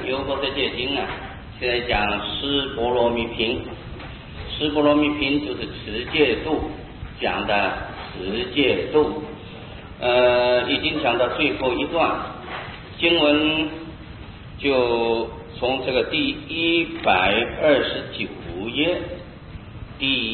优婆塞戒经啊，现在讲尸波罗蜜品。尸波罗蜜品就是持戒度讲的持戒度，已经讲到最后一段经文，就从这个第129页，第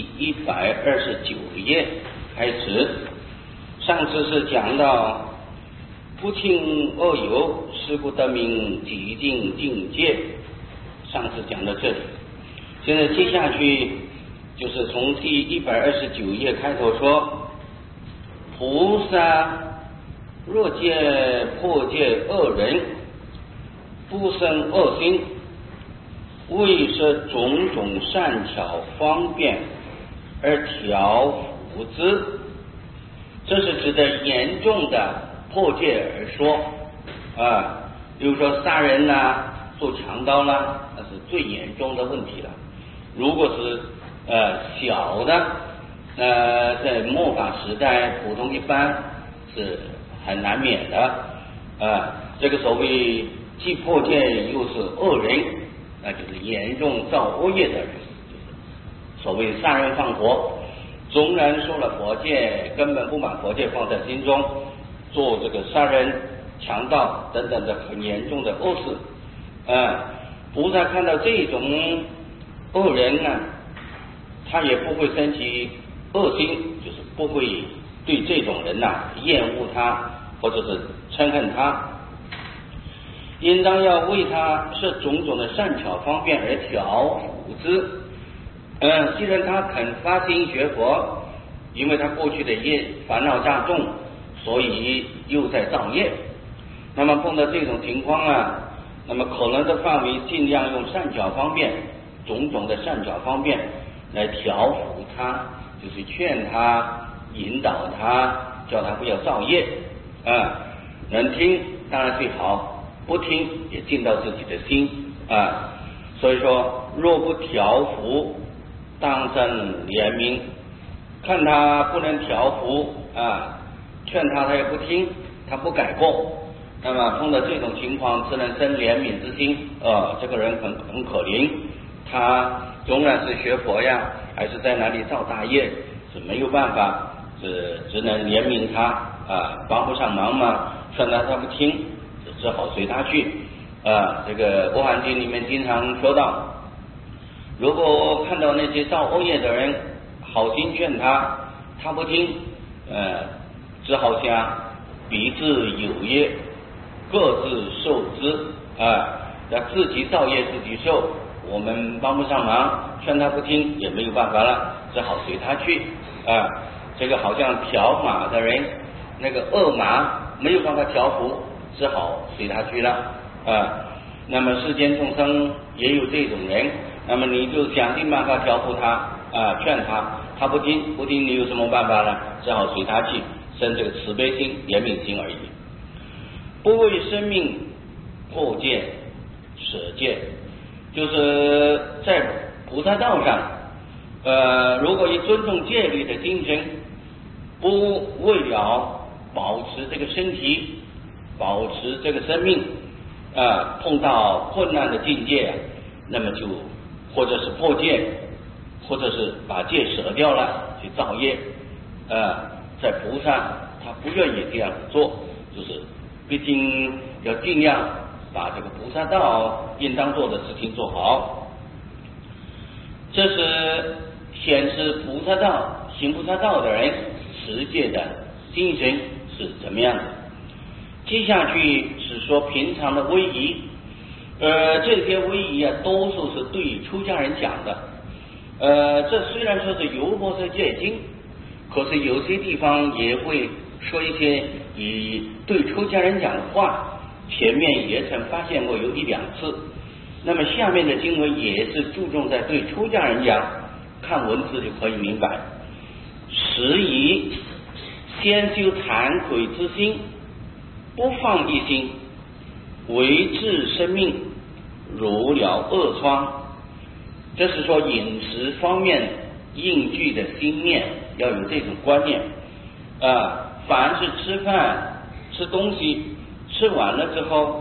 129页开始。上次是讲到不听恶友，是故得名极尽境界。上次讲到这里，现在接下去就是从第129页开头说，菩萨若见破戒恶人，不生恶心，为设种种善巧方便而调伏之。这是指的严重的破戒而说比如说杀人做强盗啦，那是最严重的问题了。如果是小的在末法时代普通一般是很难免的这个所谓既破戒又是恶人，那就是严重造恶业的人，就是所谓杀人放火。纵然说了佛戒，根本不把佛戒放在心中，做这个杀人强盗等等的很严重的恶事菩萨看到这种恶人他也不会升起恶心，就是不会对这种人厌恶他或者是嗔恨他，应当要为他设种种的善巧方便而调伏之。既然他肯发心学佛，因为他过去的业烦恼加重，所以又在造业。那么碰到这种情况那么可能的范围尽量用善巧方便，种种的善巧方便来调伏他，就是劝他、引导他，叫他不要造业能听当然最好，不听也尽到自己的心所以说若不调伏，当生怜悯。看他不能调伏劝他也不听，他不改过，那么碰到这种情况只能生怜悯之心这个人很可怜，他纵然是学佛还是在哪里造大业，是没有办法，只能怜悯他帮不上忙嘛，劝他不听，只好随他去这个《阿含经》里面经常说到，如果看到那些造恶业的人，好心劝他，他不听只好像彼自有业，各自受之要自己造业自己受，我们帮不上忙，劝他不听也没有办法了，只好随他去这个好像调马的人，那个恶马没有办法调伏，只好随他去了那么世间众生也有这种人，那么你就想尽办法调伏他劝他不听你有什么办法呢？只好随他去，生这个慈悲心、怜悯心而已。不为生命破戒舍戒，就是在菩萨道上如果以尊重戒律的精神，不为了保持这个身体，保持这个生命碰到困难的境界那么就或者是破戒，或者是把戒舍掉了去造业在菩萨他不愿意这样做，就是毕竟要尽量把这个菩萨道应当做的事情做好。这是显示菩萨道行菩萨道的人持戒的精神是怎么样的。接下去是说平常的威仪这些威仪多数是对出家人讲的这虽然说是优婆塞戒经，可是有些地方也会说一些以对出家人讲的话，前面也曾发现过有1-2次。那么下面的经文也是注重在对出家人讲，看文字就可以明白。时宜先修惭愧之心，不放逸心，维治生命，如了恶疮。这是说饮食方面应具的心念要有这种观念凡是吃饭吃东西吃完了之后，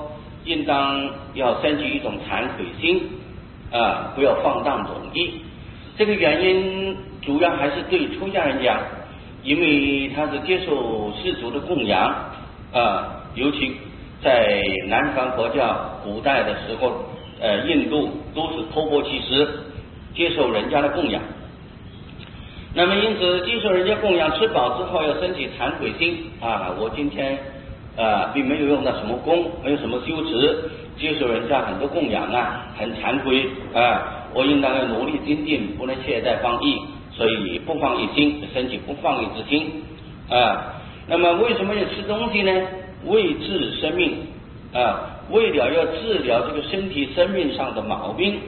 应当要升起一种惭愧心不要放荡容易。这个原因主要还是对出家人讲，因为他是接受世俗的供养尤其在南方佛教古代的时候印度都是托钵乞食，接受人家的供养。那么因此接受人家供养，吃饱之后要升起惭愧心我今天并没有用到什么功，没有什么修持，接受人家很多供养很惭愧我应当要努力精进，不能懈怠放逸，所以不放逸心，升起不放逸之心那么为什么要吃东西呢？为治生命为了要治疗这个身体生命上的毛病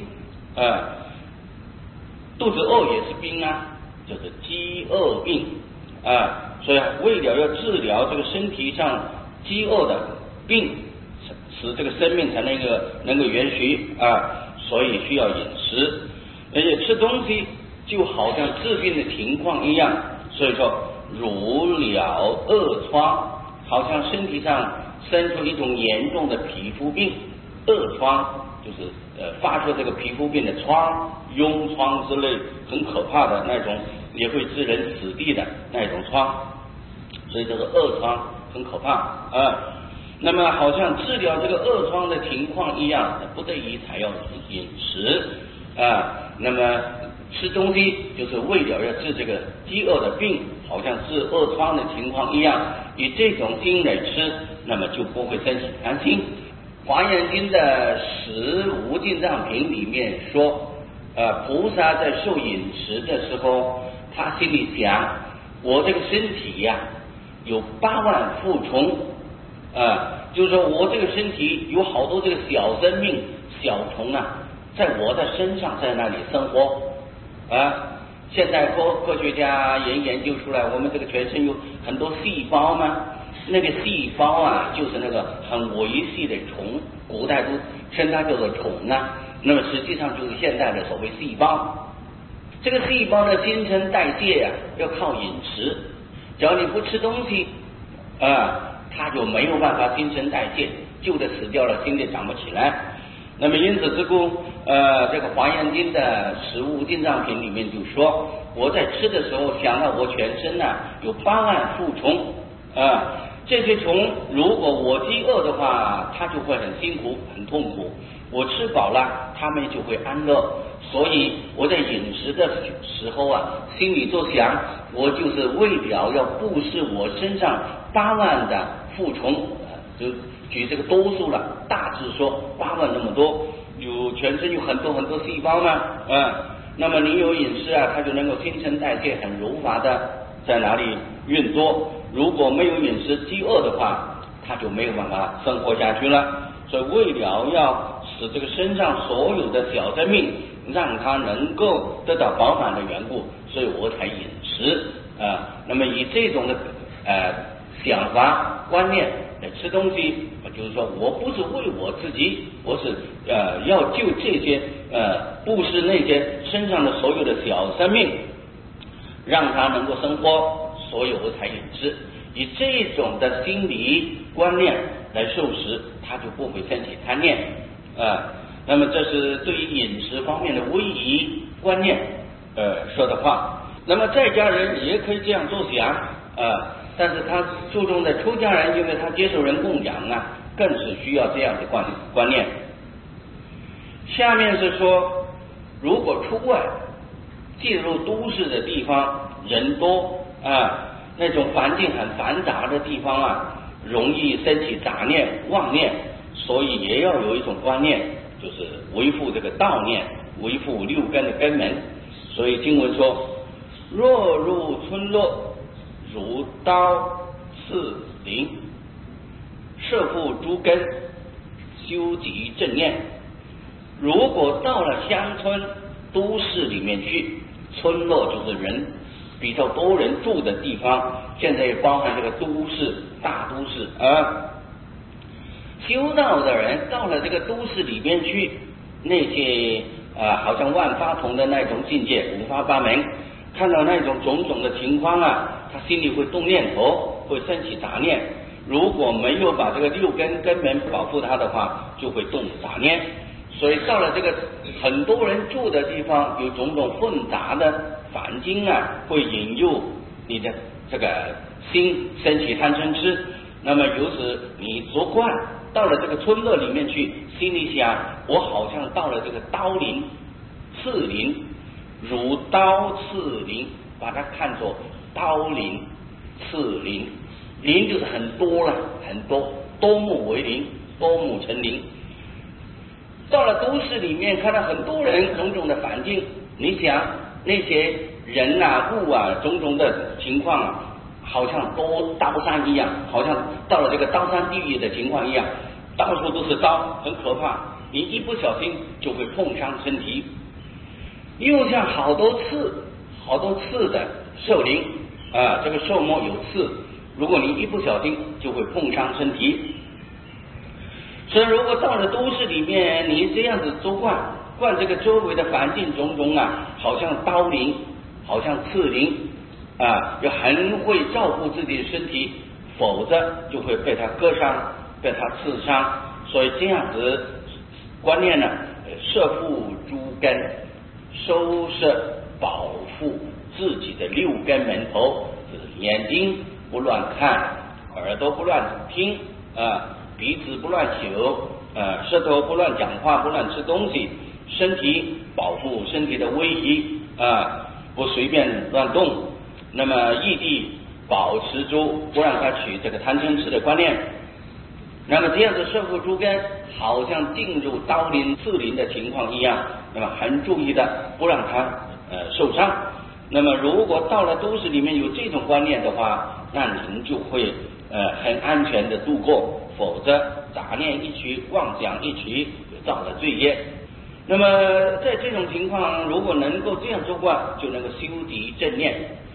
肚子饿也是病就是饥饿病所以为了要治疗这个身体上饥饿的病，使这个生命才能够延续所以需要饮食，而且吃东西就好像治病的情况一样。所以说如了恶疮，好像身体上生出一种严重的皮肤病，恶疮就是发出这个皮肤病的疮，痈疮之类很可怕的那种，也会致人死地的那种疮，所以这个恶疮很可怕那么好像治疗这个恶疮的情况一样，不得已才要饮食那么吃东西就是为了要治这个饥饿的病，好像治恶疮的情况一样，以这种心来吃，那么就不会升起贪心。华严经的十无尽藏品里面说菩萨在受饮食的时候，他心里想，我这个身体有8万负虫就是说我这个身体有好多这个小生命小虫在我的身上，在那里生活现在科学家也研究出来，我们这个全身有很多细胞嘛，那个细胞就是那个很微细的虫，古代都称它叫做虫那么实际上就是现在的所谓细胞。这个细胞的新陈代谢要靠饮食，只要你不吃东西它就没有办法新陈代谢，旧的死掉了，新的长不起来。那么因此之故这个华严经的十无尽藏品里面就说，我在吃的时候想到我全身有8万负虫这些虫如果我饥饿的话，它就会很辛苦很痛苦，我吃饱了它们就会安乐。所以我在饮食的时候心里就想，我就是为了要布施我身上8万的负虫就举这个多数了，大致说8万那么多，有全身有很多很多细胞嘛那么你有饮食它就能够新陈代谢很如法的在哪里运作。如果没有饮食饥饿的话，它就没有办法生活下去了。所以为了要使这个身上所有的小生命让它能够得到饱满的缘故，所以我才饮食那么以这种的想法观念来吃东西，就是说我不是为我自己，我是要救这些布施那些身上的所有的小生命，让它能够生活，所以我才饮食。以这种的心理观念来受食，它就不会升起贪念那么这是对于饮食方面的唯一观念说的话。那么在家人也可以这样做想但是他注重的出家人，因为他接受人供养更是需要这样的观念。下面是说，如果出外进入都市的地方，人多那种环境很繁杂的地方容易升起杂念妄念，所以也要有一种观念，就是维护这个道念，维护六根的根门。所以经文说，若入村落，如刀刺林，摄护诸根，修集正念。如果到了乡村都市里面去，村落就是人比较多人住的地方，现在也包含这个都市大都市修道的人到了这个都市里面去，那些好像万法同的那种境界，五花八门，看到那种种种的情况他心里会动念头，会升起杂念， 如果没有把这个六根根本保护它的话，就会动杂念。所以到了这个很多人住的地方，有种种混杂的环境啊，会引诱你的这个心升起贪嗔痴。那么由此你做惯到了这个村落里面去，心里想，我好像到了这个刀林、刺林，如刀刺林，把它看作刀林、刺林。林就是很多了，很多，多木为林，多木成林。到了都市里面，看到很多人种种的环境，你想那些人啊、物啊、种种的情况啊，好像都刀山一样，好像到了这个刀山地狱的情况一样，到处都是刀，很可怕。你一不小心就会碰伤身体。又像好多刺的兽灵啊，这个兽末有刺，如果你一不小心就会碰伤身体。所以如果到了都市里面，你这样子做惯这个周围的环境种种啊，好像刀林，好像刺林啊，要很会照顾自己的身体，否则就会被他割伤，被他刺伤。所以这样子观念呢，摄护诸根，收摄保护自己的六根门头，眼睛不乱看，耳朵不乱听啊，鼻子不乱嗅，舌头不乱讲话，不乱吃东西，身体保护身体的威仪啊，不随便乱动。那么异地保持住，不让他取这个贪嗔痴的观念。那么这样子摄护诸根，好像进入刀林、刺林的情况一样，那么很注意的不让他受伤。那么如果到了都市里面有这种观念的话，那您就会很安全的度过，否则杂念一起，妄想一起，就造了罪业。那么在这种情况，如果能够这样做惯，就能够修习正念。